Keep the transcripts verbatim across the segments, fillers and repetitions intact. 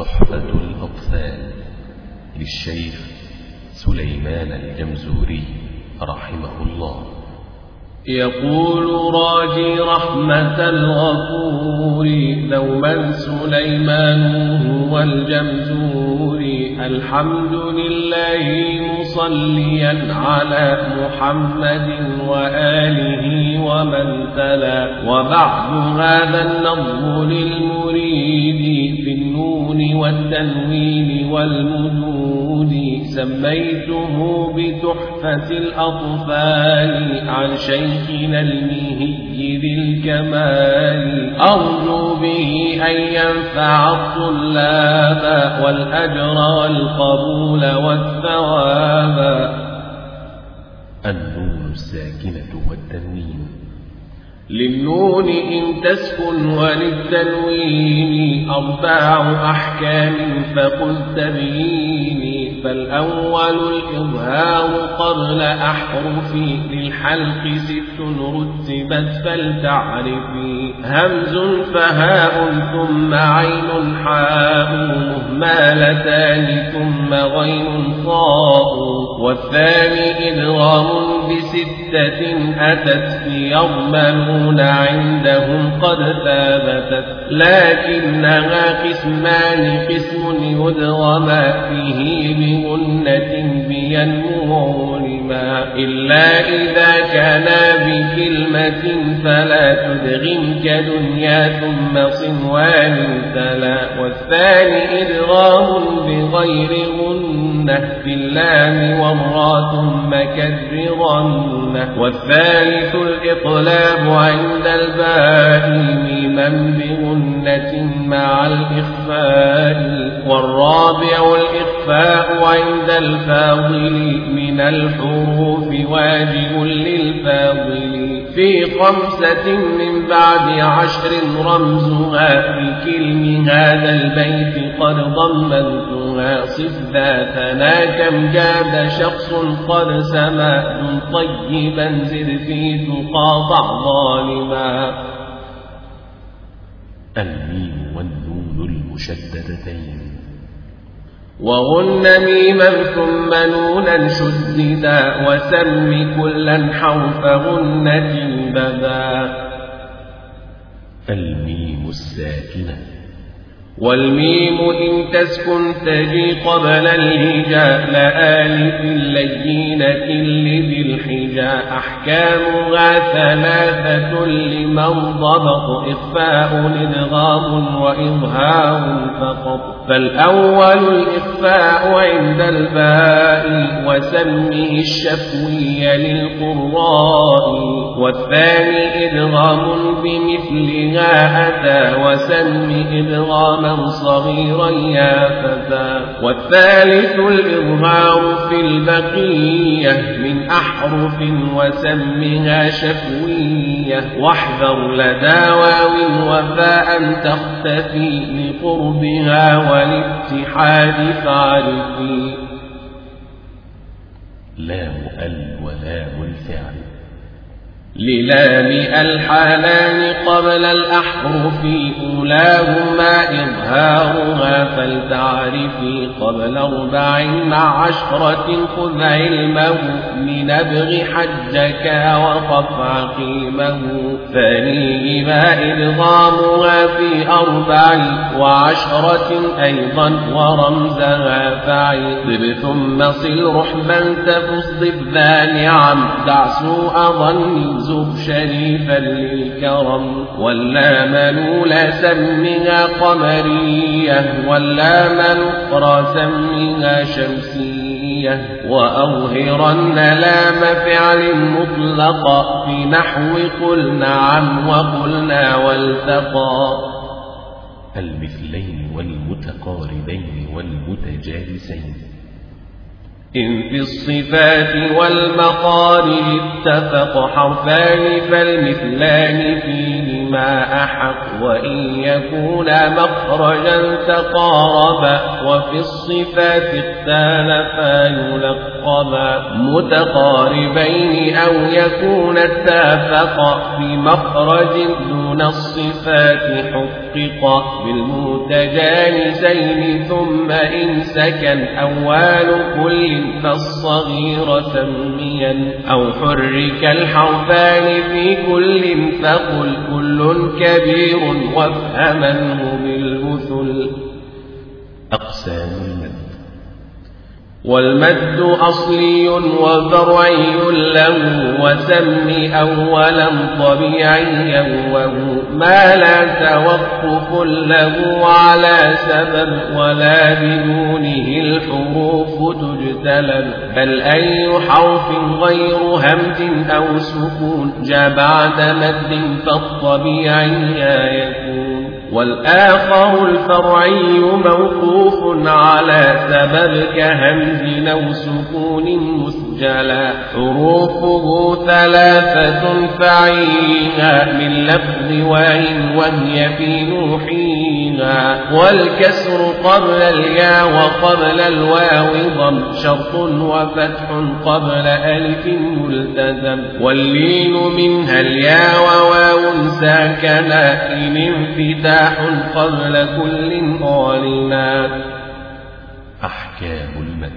تحفة الأطفال للشيخ سليمان الجمزوري رحمه الله. يقول راجي رحمة الغفور دوما سليمان هو الجمزور الحمد لله مصليا على محمد وآله ومن تلا. وبعد هذا النظم للمريد في النون والتنوين والمدود سميته بتحفة الأطفال عن شيخنا المهي ذي الكمال. أرجو به أن ينفع الطلاب والأجر والقبول والثواب. النون الساكنة والتنوين. للنون إن تسكن وللتنوين أربع أحكام فقل تبيني. فالأول الإظهار قبل أحرف للحلق ست رتبت فلتعرفي. همز فهاء ثم عين حاء مهمالتان ثم غين خاء. والثاني إدغام بستة أتت يضمنون عندهم قد ثابتت. لكنها قسمان قسم يدغما فيه بغنة بينمو لما إلا إذا كان بكلمة فلا تدغم كدنيا ثم صنوان تلا. والثاني إدغام بغير غنة في اللام والراء ثم كررن. والثالث الإقلاب عند الباء ميما بغنة مع الإخفاء. والرابع الإخفاء عند الفاضل من الحروف واجب للفاضل. في خمسة من بعد عشر رمزها في كلم هذا البيت قد ضمنتها. صف ذاتنا كم جاد شخص قد سما طيبا زد في تقاطع ظالما. الميم والنون المشددتين. وغن ميما ثم نونا شددا وسم كلا حرف غنة بدا. الميم الساكنة. والميم إن تسكن تجي قبل الهجاء لآلف اللينة لذي الحجاء. أحكامها ثلاثة لمن ضبط إخفاء إدغام وإظهار فقط. فالأول الإخفاء عند الباء وسمه الشفوي للقراء. والثاني إدغام بمثلها أتى وسم إدغاما صغيرا يا فتى. والثالث الإظهار في البقية من أحرف وسمها شفوية. واحذر لدى واو وفاء تختفي لقربها والاتحاد فعرفي. لام ال ولام الفعل. للام الحالان قبل الأحرف أولاهما إظهارها فلتعرفي. قبل أربع مع عشرة خذ علمه من أبغ حجك وقف عقيمه. ثانيهما إدغامها في أربع وعشرة أيضا ورمزها فعيد. ثم صل رحما تفص ضد نعم دع سوء ظن زب شريفا للكرم. واللام الأولى سمها قمرية واللام الأخرى سمها شمسية. وأظهرن لام فعل مطلقا في نحو قل نعم وقلنا والتقى. المثلين والمتقاربين والمتجالسين. إن في الصفات والمقارب اتفق حرفان فالمثلان فيهما أحق. وإن يكونا مخرجا تقاربا وفي الصفات اختلفا يلقبا. متقاربين أو يكون اتفقا في مخرج دون دون الصفات حقق بالمتجانسين ثم إن سكن أول كل فالصغير سميا أو حرك الحرفان في كل فقل كل كبير وافهمنه بالمثل. أقسام المد. والمد أصلي وفرعي له وسم أولا طبيعيا وهو ما لا توقف له على سبب ولا بدونه الحروف تجتلب بل أي حرف غير همز أو سكون جاء بعد مد فالطبيعي يكون. والآخر الفرعي موقوف على سبب كهمز أو سكون مسجلا حروفه ثلاثة فعيها من لفظ واو وهي في نوحيها والكسر قبل الياء وقبل الواو ضم شرط وفتح قبل ألف ملتزم واللين منها الياء وواو ساكنا إن انفتاح قبل كل قالنا. أحكام المد.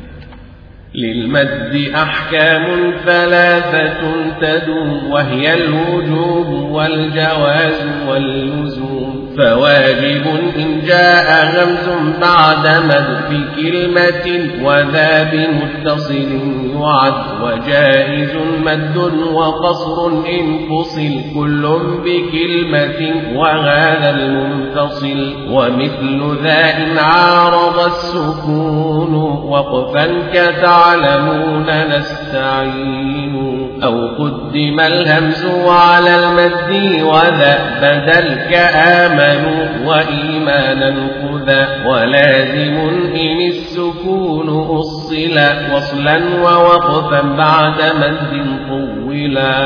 للمد أحكام ثلاثة تدوم وهي الوجوب والجواز واللزوم فواجب إن جاء همز بعد مد في كلمة وذا بمتصل يعد وجائز مد وقصر إن فصل كل بكلمة وهذا المنفصل ومثل ذا إن عارض السكون وقفا كتعلمون نستعين أو قدم الهمز على المد وذا بدل كآمنوا وإيمانا خذا ولازم إن السكون أصلا وصلا ووقفا بعد مد طولا.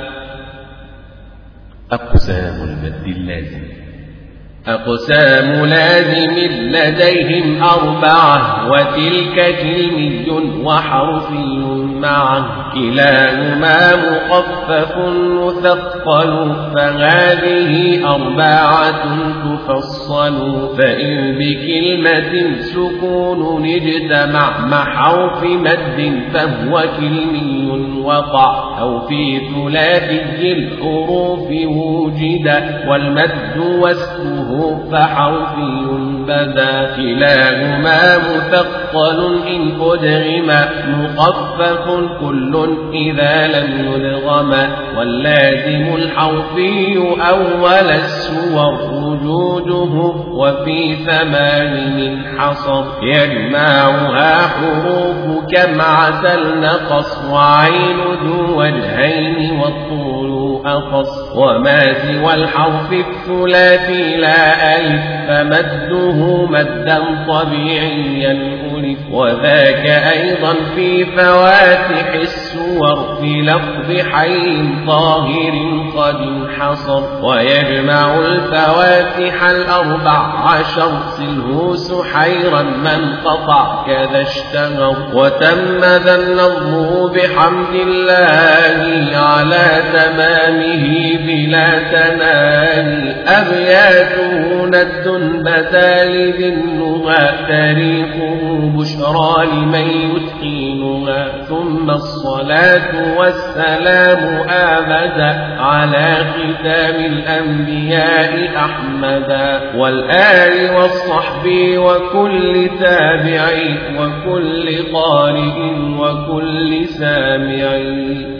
أقسام المد اللازم. أقسام لازم لديهم أربعة وتلك كلمي وحرفي معه كلاهما مخفف مثقل فهذه أربعة تفصل فإن بكلمة سكون اجتمع مع حرف مد فهو كلمي وقع أو في ثلاثي الحروف وجد والمد واسمه فحرفي بدا كلاهما مثقل إن أدغم مخفف كل إذا لم يدغم واللازم الحرفي أول السور وجوده وفي ثمان من حصر يجمعها حروف كم عسل نقص وعين ذو وجهين والطول أقص وما سوى الحرف الثلاثي لا ألف فمده مدا طبيعيا ألف وذاك أيضا في فواتح السور في لفظ حي طاهر قد انحصر ويجمع الفواتح الأربع عشر سله سحيرا من قطع كذا اشتهر وتم ذا النظم بحمد الله على تمامه بلا تناهي أبياته ند بدا لذي النهى تاريخه بشرى لمن يتقينها ثم الصلاة والسلام أبدا على ختام الأنبياء أحمدا والآل والصحب وكل تابعي وكل قارئ وكل سامعي.